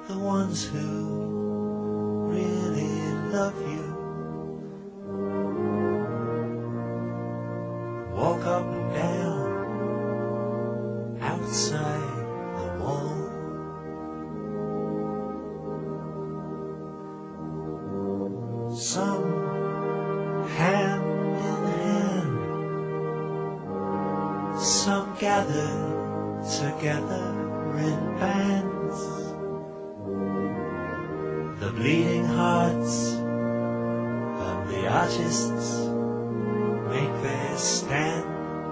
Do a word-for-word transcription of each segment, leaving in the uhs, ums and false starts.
the ones who really love you walk up and down outside the wall. Some hand in hand, some gather together in bands. The bleeding hearts of the artists make their stand.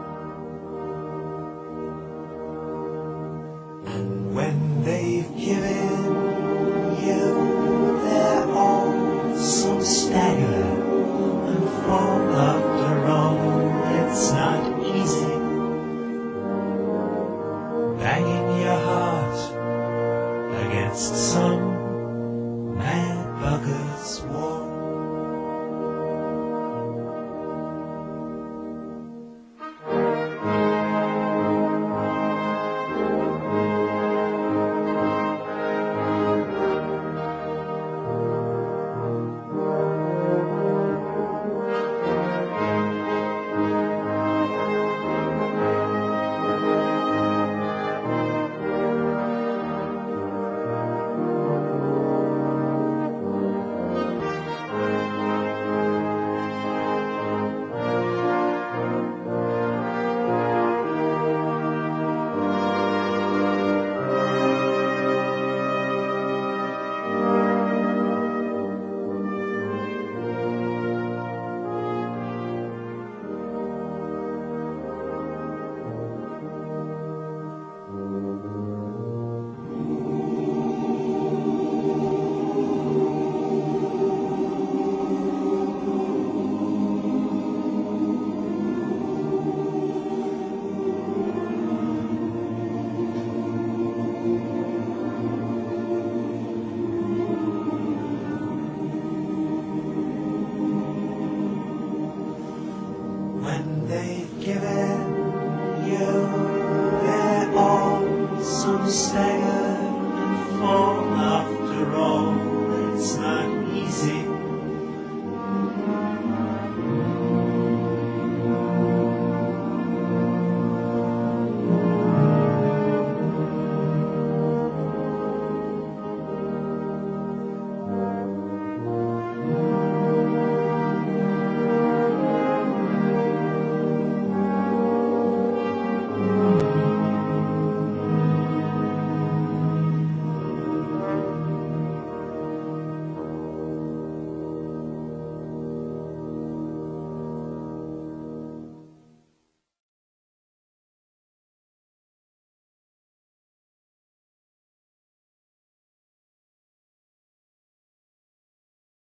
And when they've given you their all, some stagger and fall after all. It's not easy banging your heart against some mad bugger's wall.